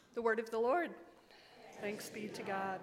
The word of the Lord. Thanks be to God.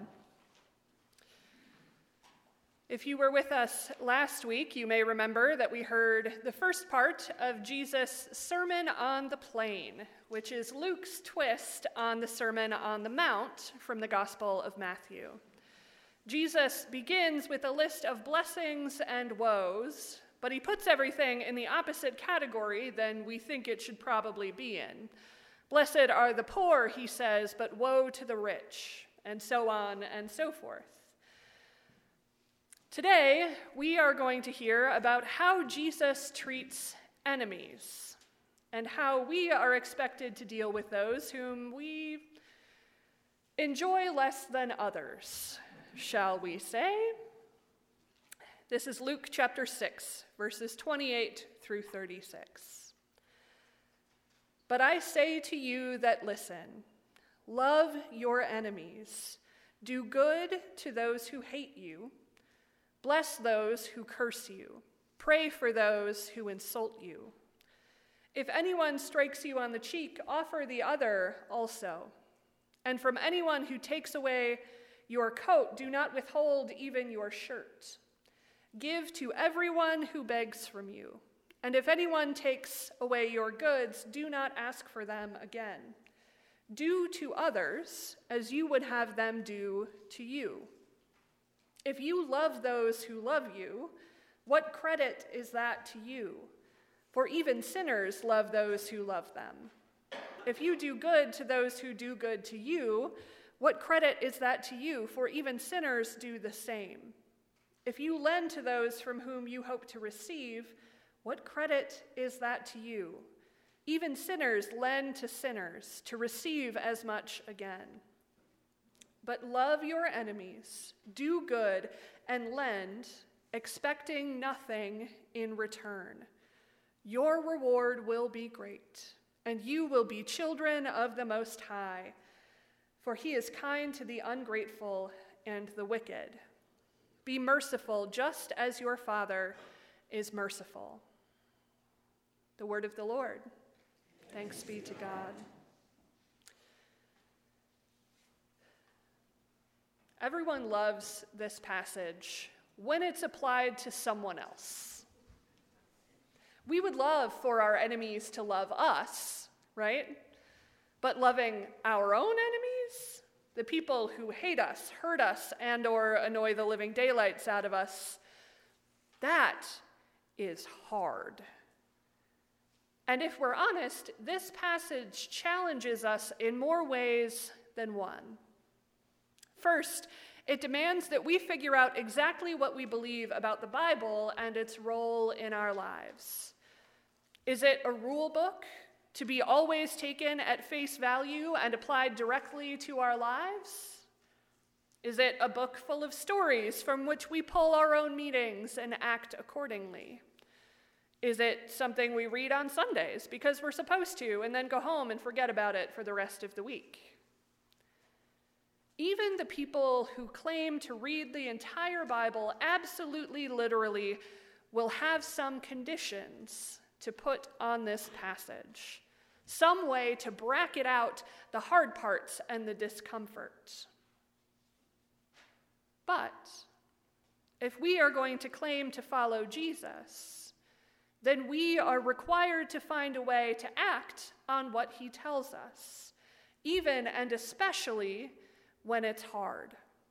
If you were with us last week, you may remember that we heard the first part of Jesus' Sermon on the Plain, which is Luke's twist on the Sermon on the Mount from the Gospel of Matthew. Jesus begins with a list of blessings and woes, but he puts everything in the opposite category than we think it should probably be in. Blessed are the poor, he says, but woe to the rich, and so on and so forth. Today, we are going to hear about how Jesus treats enemies and how we are expected to deal with those whom we enjoy less than others, shall we say? This is Luke chapter 6, verses 28 through 36. But I say to you that listen, love your enemies, do good to those who hate you, bless those who curse you, pray for those who insult you. If anyone strikes you on the cheek, offer the other also. And from anyone who takes away your coat, do not withhold even your shirt. Give to everyone who begs from you. And if anyone takes away your goods, do not ask for them again. Do to others as you would have them do to you. If you love those who love you, what credit is that to you? For even sinners love those who love them. If you do good to those who do good to you, what credit is that to you? For even sinners do the same. If you lend to those from whom you hope to receive, what credit is that to you? Even sinners lend to sinners to receive as much again. But love your enemies, do good, and lend, expecting nothing in return. Your reward will be great, and you will be children of the Most High, for he is kind to the ungrateful and the wicked. Be merciful just as your Father is merciful. The word of the Lord. Thanks be to God. Everyone loves this passage when it's applied to someone else. We would love for our enemies to love us, right? But loving our own enemies, the people who hate us, hurt us, and or annoy the living daylights out of us, that is hard. And if we're honest, this passage challenges us in more ways than one. First, it demands that we figure out exactly what we believe about the Bible and its role in our lives. Is it a rule book to be always taken at face value and applied directly to our lives? Is it a book full of stories from which we pull our own meanings and act accordingly? Is it something we read on Sundays because we're supposed to and then go home and forget about it for the rest of the week? Even the people who claim to read the entire Bible absolutely literally will have some conditions to put on this passage, some way to bracket out the hard parts and the discomfort. But if we are going to claim to follow Jesus, then we are required to find a way to act on what he tells us, even and especially when it's hard.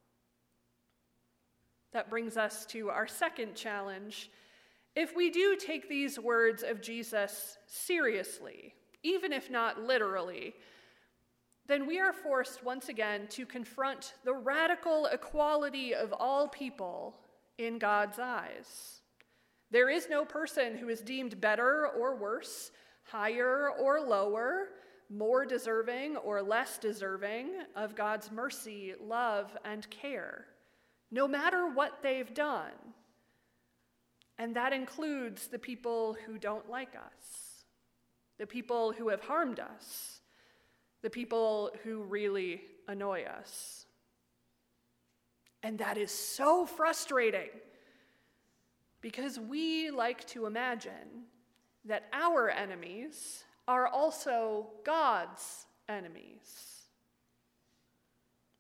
That brings us to our second challenge. If we do take these words of Jesus seriously, even if not literally, then we are forced once again to confront the radical equality of all people in God's eyes. There is no person who is deemed better or worse, higher or lower, more deserving or less deserving of God's mercy, love, and care, no matter what they've done. And that includes the people who don't like us, the people who have harmed us, the people who really annoy us. And that is so frustrating because we like to imagine that our enemies are also God's enemies.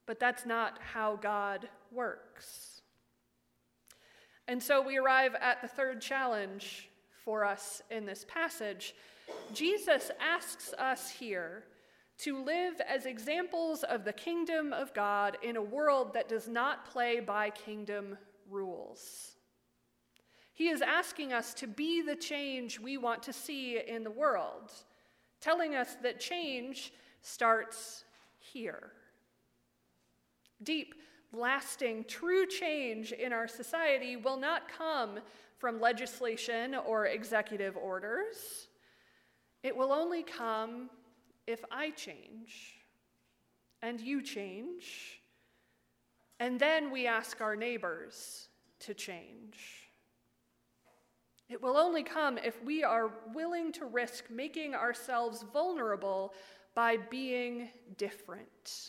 But that's not how God works. And so we arrive at the third challenge for us in this passage. Jesus asks us here to live as examples of the kingdom of God in a world that does not play by kingdom rules. He is asking us to be the change we want to see in the world, telling us that change starts here. Deep, lasting, true change in our society will not come from legislation or executive orders. It will only come if I change and you change, and then we ask our neighbors to change. It will only come if we are willing to risk making ourselves vulnerable by being different.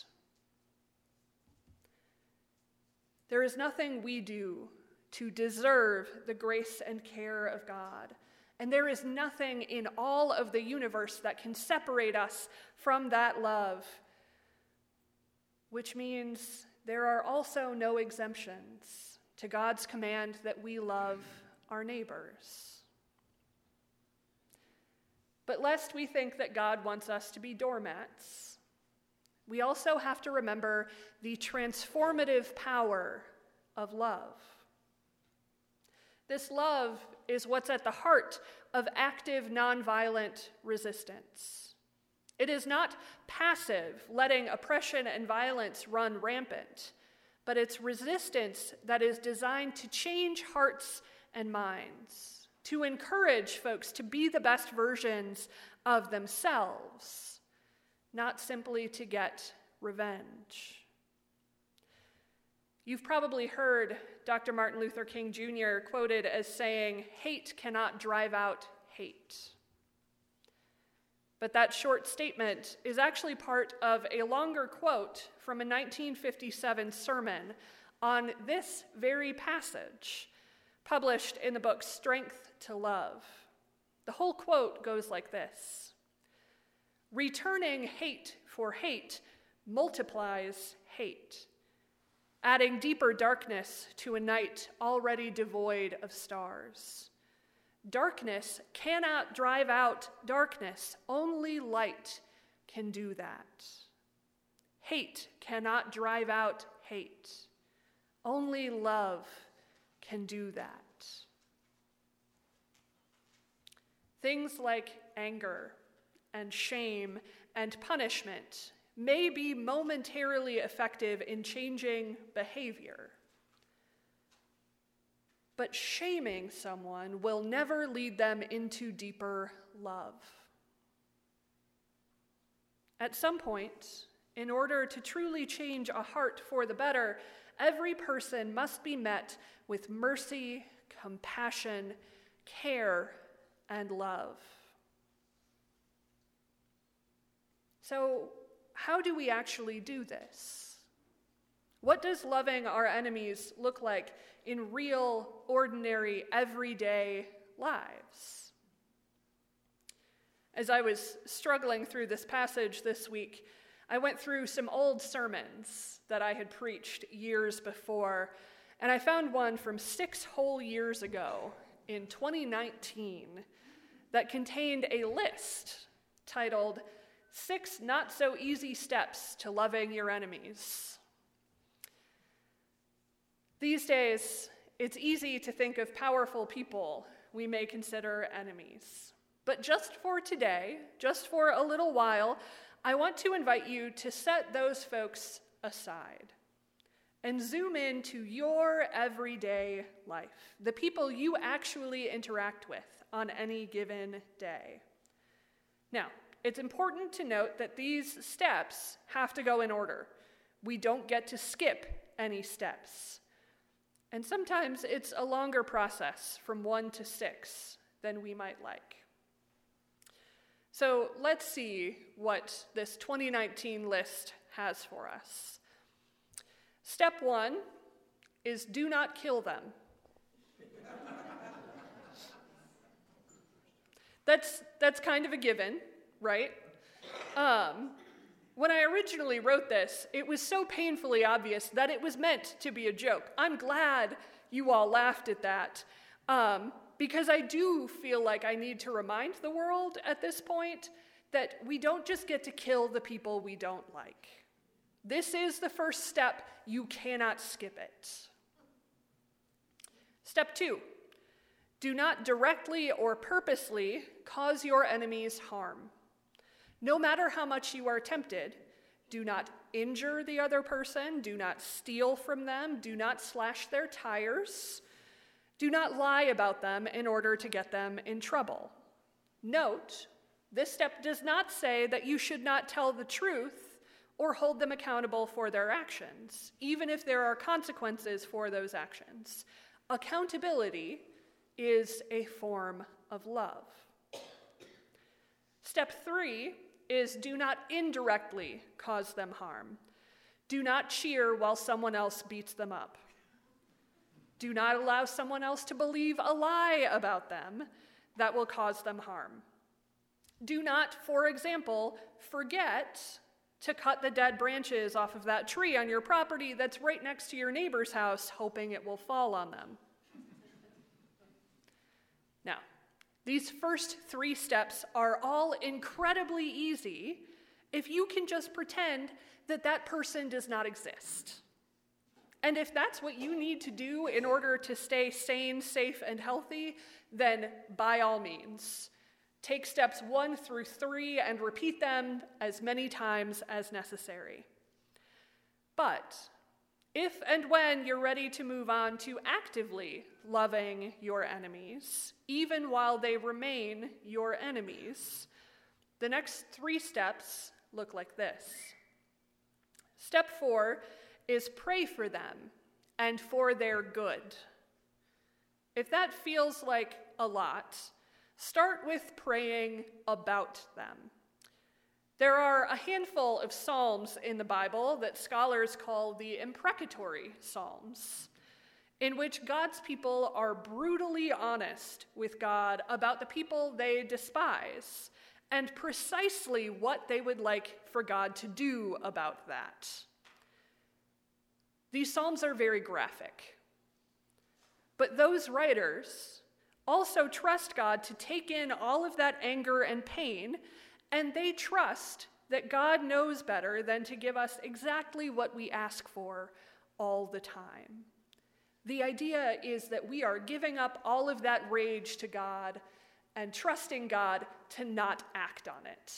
There is nothing we do to deserve the grace and care of God, and there is nothing in all of the universe that can separate us from that love, which means there are also no exemptions to God's command that we love our neighbors. But lest we think that God wants us to be doormats, we also have to remember the transformative power of love. This love is what's at the heart of active nonviolent resistance. It is not passive, letting oppression and violence run rampant, but it's resistance that is designed to change hearts and minds, to encourage folks to be the best versions of themselves, not simply to get revenge. You've probably heard Dr. Martin Luther King Jr. quoted as saying, "Hate cannot drive out hate." But that short statement is actually part of a longer quote from a 1957 sermon on this very passage, published in the book Strength to Love. The whole quote goes like this: "Returning hate for hate multiplies hate, adding deeper darkness to a night already devoid of stars. Darkness cannot drive out darkness. Only light can do that. Hate cannot drive out hate. Only love can do that." Things like anger and shame and punishment may be momentarily effective in changing behavior, but shaming someone will never lead them into deeper love. At some point, in order to truly change a heart for the better, every person must be met with mercy, compassion, care, and love. So, how do we actually do this? What does loving our enemies look like in real, ordinary, everyday lives? As I was struggling through this passage this week, I went through some old sermons that I had preached years before, and I found one from 6 whole years ago in 2019 that contained a list titled 6 Not So Easy Steps to Loving Your Enemies. These days, it's easy to think of powerful people we may consider enemies. But just for today, just for a little while, I want to invite you to set those folks aside and zoom into your everyday life, the people you actually interact with on any given day. Now, it's important to note that these steps have to go in order. We don't get to skip any steps. And sometimes it's a longer process from 1 to 6 than we might like. So let's see what this 2019 list has for us. Step 1 is do not kill them. That's kind of a given, right? When I originally wrote this, it was so painfully obvious that it was meant to be a joke. I'm glad you all laughed at that, because I do feel like I need to remind the world at this point that we don't just get to kill the people we don't like. This is the first step. You cannot skip it. Step 2, do not directly or purposely cause your enemies harm. No matter how much you are tempted, do not injure the other person, do not steal from them, do not slash their tires, do not lie about them in order to get them in trouble. Note, this step does not say that you should not tell the truth or hold them accountable for their actions, even if there are consequences for those actions. Accountability is a form of love. Step 3 is do not indirectly cause them harm. Do not cheer while someone else beats them up. Do not allow someone else to believe a lie about them that will cause them harm. Do not, for example, forget to cut the dead branches off of that tree on your property that's right next to your neighbor's house, hoping it will fall on them. Now, these first 3 steps are all incredibly easy if you can just pretend that that person does not exist. And if that's what you need to do in order to stay sane, safe, and healthy, then by all means, take steps 1 through 3 and repeat them as many times as necessary. But if and when you're ready to move on to actively loving your enemies, even while they remain your enemies, the next 3 steps look like this. Step 4 is pray for them and for their good. If that feels like a lot, start with praying about them. There are a handful of psalms in the Bible that scholars call the imprecatory psalms, in which God's people are brutally honest with God about the people they despise and precisely what they would like for God to do about that. These psalms are very graphic, but those writers also trust God to take in all of that anger and pain, and they trust that God knows better than to give us exactly what we ask for all the time. The idea is that we are giving up all of that rage to God and trusting God to not act on it.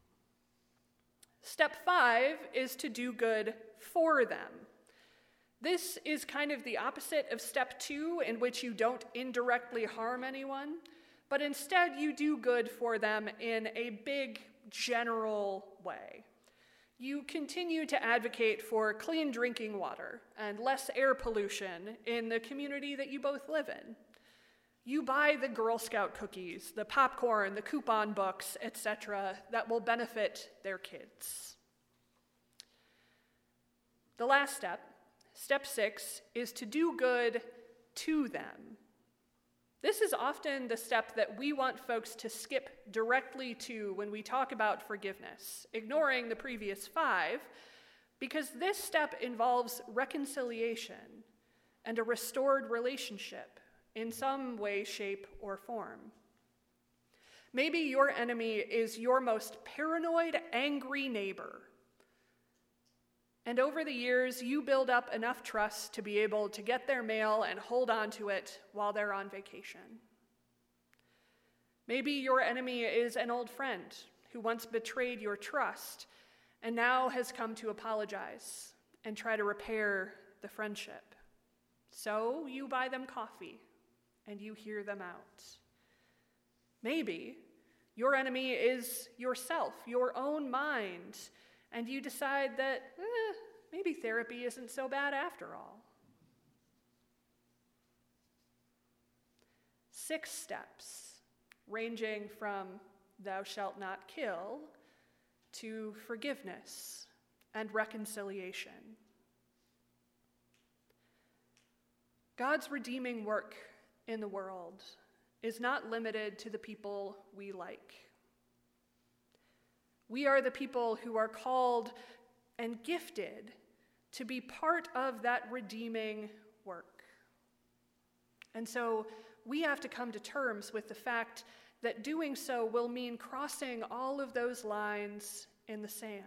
Step 5 is to do good for them. This is kind of the opposite of step 2, in which you don't indirectly harm anyone, but instead you do good for them in a big, general way. You continue to advocate for clean drinking water and less air pollution in the community that you both live in. You buy the Girl Scout cookies, the popcorn, the coupon books, etc., that will benefit their kids. The last step, step 6, is to do good to them. This is often the step that we want folks to skip directly to when we talk about forgiveness, ignoring the previous 5, because this step involves reconciliation and a restored relationship in some way, shape, or form. Maybe your enemy is your most paranoid, angry neighbor. And over the years, you build up enough trust to be able to get their mail and hold on to it while they're on vacation. Maybe your enemy is an old friend who once betrayed your trust and now has come to apologize and try to repair the friendship. So you buy them coffee and you hear them out. Maybe your enemy is yourself, your own mind, and you decide that maybe therapy isn't so bad after all. 6 steps, ranging from thou shalt not kill to forgiveness and reconciliation. God's redeeming work in the world is not limited to the people we like. We are the people who are called and gifted to be part of that redeeming work. And so we have to come to terms with the fact that doing so will mean crossing all of those lines in the sand.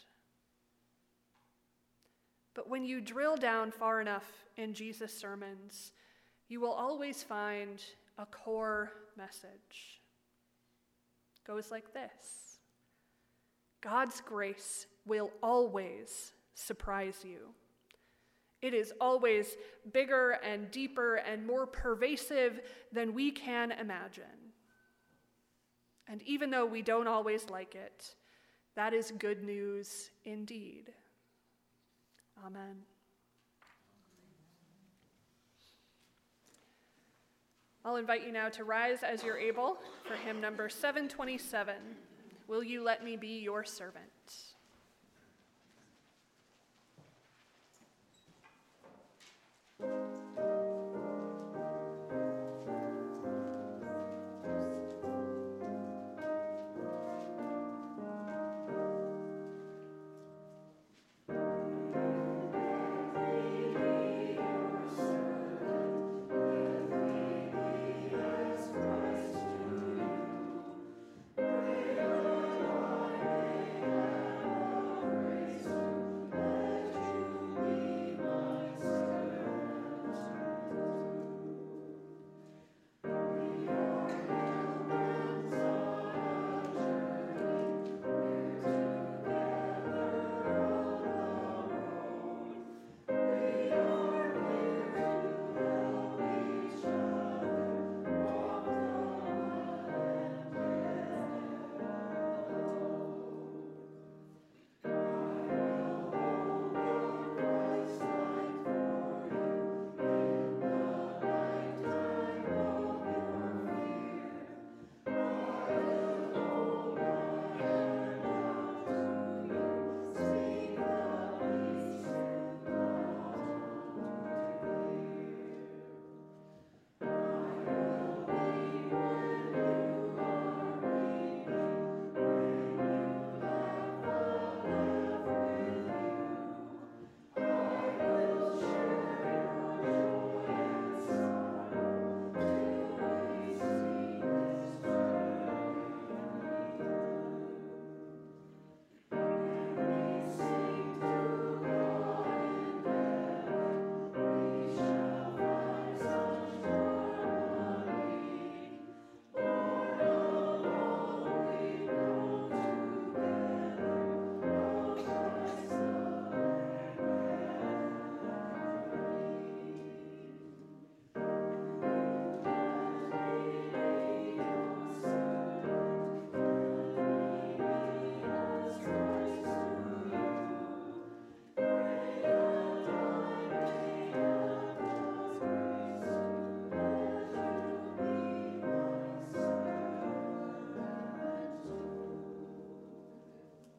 But when you drill down far enough in Jesus' sermons, you will always find a core message. It goes like this: God's grace will always surprise you. It is always bigger and deeper and more pervasive than we can imagine. And even though we don't always like it, that is good news indeed. Amen. I'll invite you now to rise as you're able for hymn number 727, Will You Let Me Be Your Servant?